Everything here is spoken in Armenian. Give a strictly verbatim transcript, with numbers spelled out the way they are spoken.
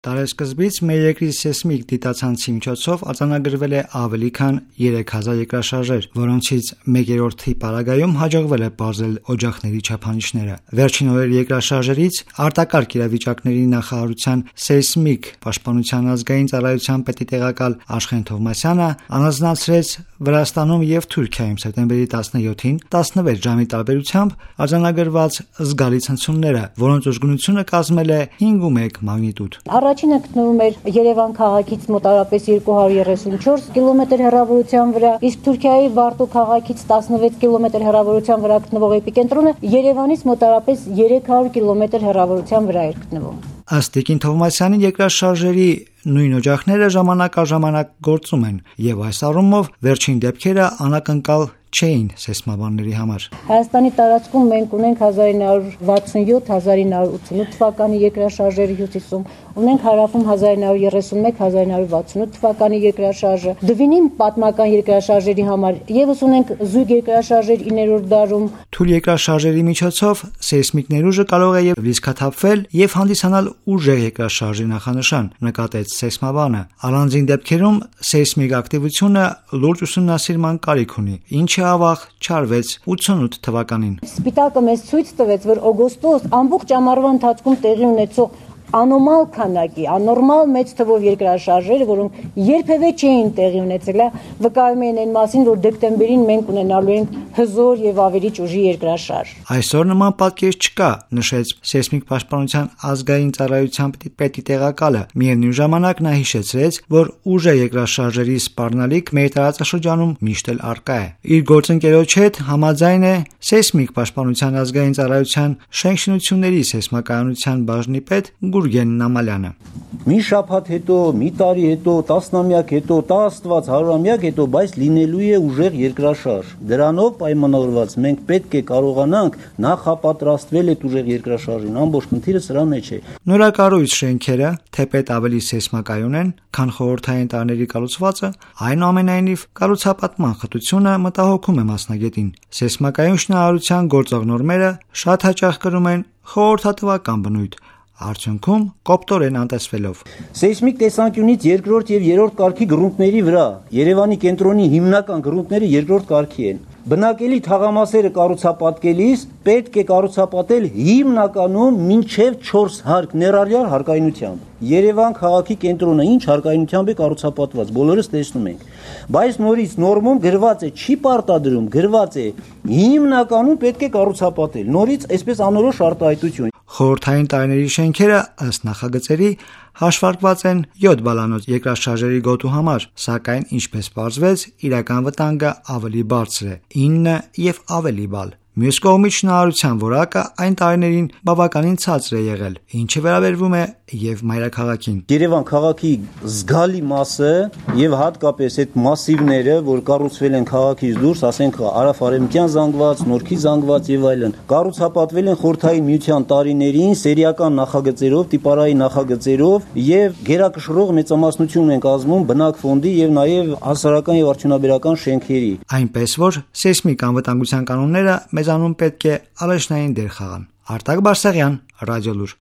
Տարեսկզբից մեր երկրի սեյսմիկ դիտացանցի միջոցով արձանագրվել է ավելի քան երեք հազար երկրաշարժեր, որոնցից մեկ երրորդի պարագայում հաջողվել է պարզել օջախների չափանիշները։ Վերջին օրերի երկրաշարժերից արտակարգ իրավիճակների նախարարության սեյսմիկ պաշտպանության ազգային ծառայության պետտեղեկալ Աշխեն Թովմասյանը առանձնացրեց Վրաստանում եւ Թուրքիայում սեպտեմբերի տասնյոթին տասնվեց ժամի տարբերությամբ արձանագրված զգալի ցնցումները, որոնց ուժգնությունը կազմել է հինգ ու մեկ մագնիտուդ։ Առաջինը գտնվում էր Երևան քաղաքից մոտարապես երկու հարյուր երեսունչորս կիլոմետր հեռավորության վրա, իսկ Թուրքիայի Բարտու քաղաքից տասնվեց կիլոմետր հեռավորության վրա գտնվող էպիկենտրոնը Երևանից մոտարապես երեք հարյուր կիլոմետր հեռավորության վրա էր գտնվում։ Ըստ Տիկին Թովմասյանի երկրաշարժերի նույն օջախները ժամանակ առ ժամանակ գործում են, եւ այս առումով վերջին դեպքերը անակնկալ չէին սեյսմաբանների համար։ Հայաստանի տարածքում մենք ունենք հազար ինը հարյուր վաթսունյոթ հազար ինը հարյուր ութանոց թվականի երկրաշարժերը հյուսիսում, ունենք հարավում հազար ինը հարյուր երեսունմեկ հազար ինը հարյուր վաթսունութ թվականի երկրաշարժը, Դվինի պատմական երկրաշարժերի համար եւս ունենք զույգ երկրաշարժեր իներորդ դարում։ Թույլ երկրաշարժերի միջոցով սեյսմիկ ներուժը կարող է եւ լիցքաթափվել եւ հանդիսանալ ուժեղ երկրաշարժի նախանշան, նկատեց սեյսմաբանը։ Առանձին դեպքերում սեյսմիկ ակտիվությունը լուրջ ուսումնասիրման կարիք ունի, ինչը ավաղ չարվեց ութսունութ թվականին։ Սպիտակը մեզ ցույց տվեց, որ օգոստոս ամբողջ ամառվա ընթացքում տեղի ունեցող անոմալ քանակի, անորմալ մեծ թվով երկրաշարժերը, որոնք երբևէ չէին տեղի ունեցել, վկայում են այն մասին, որ դեկտեմբերին մենք ունենալու ենք հզոր եւ ավելի ուժի երկրաշարժ։ Այսօր նման պատկեր չկա, նշեց սեյսմիկ պաշտպանության ազգային ծառայության պետտեղեկալը։ Միևնույն ժամանակ նա հիշեցրեց, որ ուժեղ երկրաշարժերի սպառնալիք մեր տարածաշրջանում միշտ էլ առկա է։ Իր գործընկերոջ հետ համաձայն է սեյսմիկ պաշտպանության ազգային ծառայության շենքշինությունների սեյսմակայունության բաժնի պետ Գուրգեն Նամալյանը։ Մի շաբաթ հետո, մի տարի հետո, տասնամյակ հետո, տա Աստված հարյուրամյակ հետո, բայց լինելու է ուժեղ երկրաշարժ։ Դրանով պայմանավորված մենք պետք է կարողանանք նախապատրաստվել այդ ուժեղ երկրաշարժին, ամբողջ խնդիրը սրա մեջ է։ Նորակառույց շենքերը թեպետ ավելի սեյսմակայուն են, քան խորհրդային տարիների կառուցվածը, այնուամենայնիվ կառուցապատման խտությունը մտահոգում է մասնագետին։ Սեյսմակայուն շինարարության գործող նորմերը շատ հաճախ կրում են խորհրդատվական բնույթ, արդյունքում կոպտորեն անտեսվելով։ Սեյսմիկ տեսանկյունից երկրորդ եւ երրորդ կարգի գրունտների վրա Երևանի կենտրոնի հիմնական գրունտները երկրորդ կարգի են։ Բնակելի թաղամասերը կառուցապատկելիս պետք է կառուցապատել հիմնականում մինչև չորս հարկ ներառյալ հարկայնությամբ։ Երևան քաղաքի կենտրոնը ինչ հարկայնությամբ է կառուցապատված, բոլորս տեսնում ենք։ Բայց նորից նորմում գրված է, չի պարտադրում, գրված է հիմնականում պետք է կառուցապատել։ Նորից այսպես անորոշ արտահայտություն։ Խորհրդային տարիների շենքերը ըստ նախագծերի հաշվարկված են յոթ բալանոց երկրաշարժերի գոտու համար, սակայն ինչպես պարզվեց, իրական վտանգը ավելի բարձր է՝ ինը եւ ավելի բալ։ Մյուս կողմից շինարարության որակը այն տարիներին բավականին ցածր է եղել, ինչը վերաբերվում է եւ մայրաքաղաքին։ Երևան քաղաքի զգալի մասը եւ հատկապես այդ մասիվները, որ կառուցվել են քաղաքից դուրս, ասենք Արաֆ-Արևմտյան զանգված, Նորքի զանգված եւ այլն, կառուցապատվել են խորհրդային միության տարիներին սերիական նախագծերով, տիպարային նախագծերով եւ գերակշռող մեծամասնություն են կազմում բնակ ֆոնդի եւ նաեւ հասարակական եւ արդյունաբերական շենքերի։ Այնպես որ սեյսմիկ անվտանգության կանոնները մեզանում պետք է առաջնային դեր խաղան։ Արտակ Բարսեղյան, Ռադիոլուր։